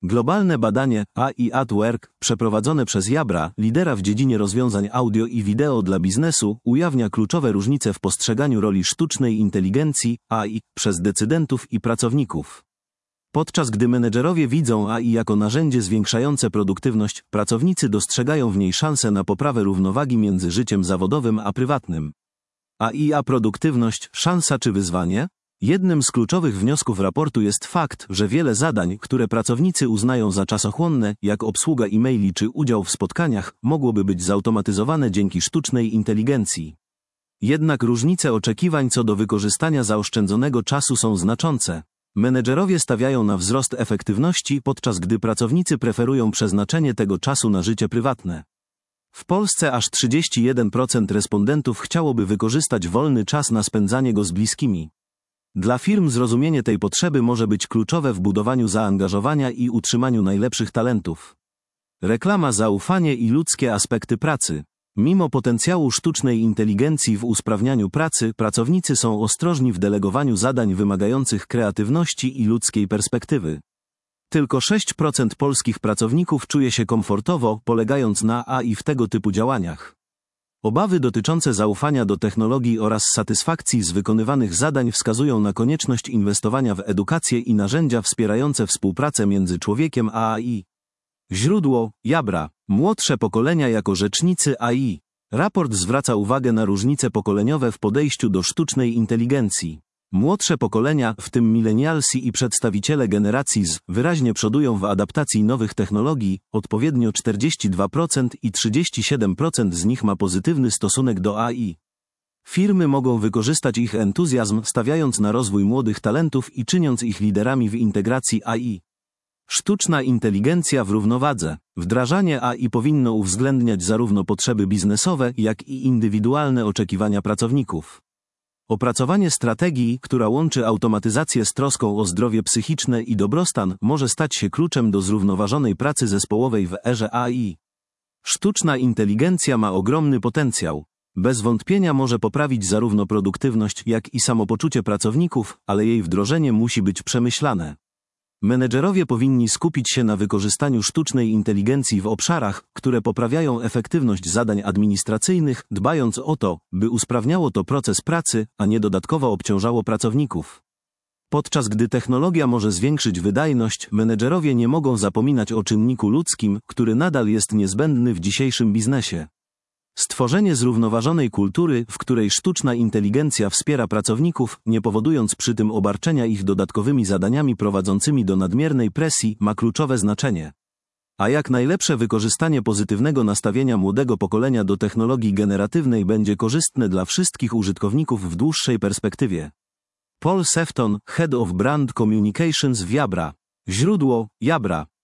Globalne badanie AI at Work, przeprowadzone przez Jabra, lidera w dziedzinie rozwiązań audio i wideo dla biznesu, ujawnia kluczowe różnice w postrzeganiu roli sztucznej inteligencji AI przez decydentów i pracowników. Podczas gdy menedżerowie widzą AI jako narzędzie zwiększające produktywność, pracownicy dostrzegają w niej szansę na poprawę równowagi między życiem zawodowym a prywatnym. AI a produktywność, szansa czy wyzwanie? Jednym z kluczowych wniosków raportu jest fakt, że wiele zadań, które pracownicy uznają za czasochłonne, jak obsługa e-maili czy udział w spotkaniach, mogłoby być zautomatyzowane dzięki sztucznej inteligencji. Jednak różnice oczekiwań co do wykorzystania zaoszczędzonego czasu są znaczące. Menedżerowie stawiają na wzrost efektywności, podczas gdy pracownicy preferują przeznaczenie tego czasu na życie prywatne. W Polsce aż 31% respondentów chciałoby wykorzystać wolny czas na spędzanie go z bliskimi. Dla firm zrozumienie tej potrzeby może być kluczowe w budowaniu zaangażowania i utrzymaniu najlepszych talentów. Reklama, zaufanie i ludzkie aspekty pracy. Mimo potencjału sztucznej inteligencji w usprawnianiu pracy, pracownicy są ostrożni w delegowaniu zadań wymagających kreatywności i ludzkiej perspektywy. Tylko 6% polskich pracowników czuje się komfortowo, polegając na AI w tego typu działaniach. Obawy dotyczące zaufania do technologii oraz satysfakcji z wykonywanych zadań wskazują na konieczność inwestowania w edukację i narzędzia wspierające współpracę między człowiekiem a AI. Źródło: Jabra. Młodsze pokolenia jako rzecznicy AI. Raport zwraca uwagę na różnice pokoleniowe w podejściu do sztucznej inteligencji. Młodsze pokolenia, w tym milenialsi i przedstawiciele generacji Z, wyraźnie przodują w adaptacji nowych technologii, odpowiednio 42% i 37% z nich ma pozytywny stosunek do AI. Firmy mogą wykorzystać ich entuzjazm, stawiając na rozwój młodych talentów i czyniąc ich liderami w integracji AI. Sztuczna inteligencja w równowadze. Wdrażanie AI powinno uwzględniać zarówno potrzeby biznesowe, jak i indywidualne oczekiwania pracowników. Opracowanie strategii, która łączy automatyzację z troską o zdrowie psychiczne i dobrostan, może stać się kluczem do zrównoważonej pracy zespołowej w erze AI. Sztuczna inteligencja ma ogromny potencjał. Bez wątpienia może poprawić zarówno produktywność, jak i samopoczucie pracowników, ale jej wdrożenie musi być przemyślane. Menedżerowie powinni skupić się na wykorzystaniu sztucznej inteligencji w obszarach, które poprawiają efektywność zadań administracyjnych, dbając o to, by usprawniało to proces pracy, a nie dodatkowo obciążało pracowników. Podczas gdy technologia może zwiększyć wydajność, menedżerowie nie mogą zapominać o czynniku ludzkim, który nadal jest niezbędny w dzisiejszym biznesie. Stworzenie zrównoważonej kultury, w której sztuczna inteligencja wspiera pracowników, nie powodując przy tym obarczenia ich dodatkowymi zadaniami prowadzącymi do nadmiernej presji, ma kluczowe znaczenie. A jak najlepsze wykorzystanie pozytywnego nastawienia młodego pokolenia do technologii generatywnej będzie korzystne dla wszystkich użytkowników w dłuższej perspektywie. Paul Sefton, Head of Brand Communications w Jabra. Źródło: Jabra.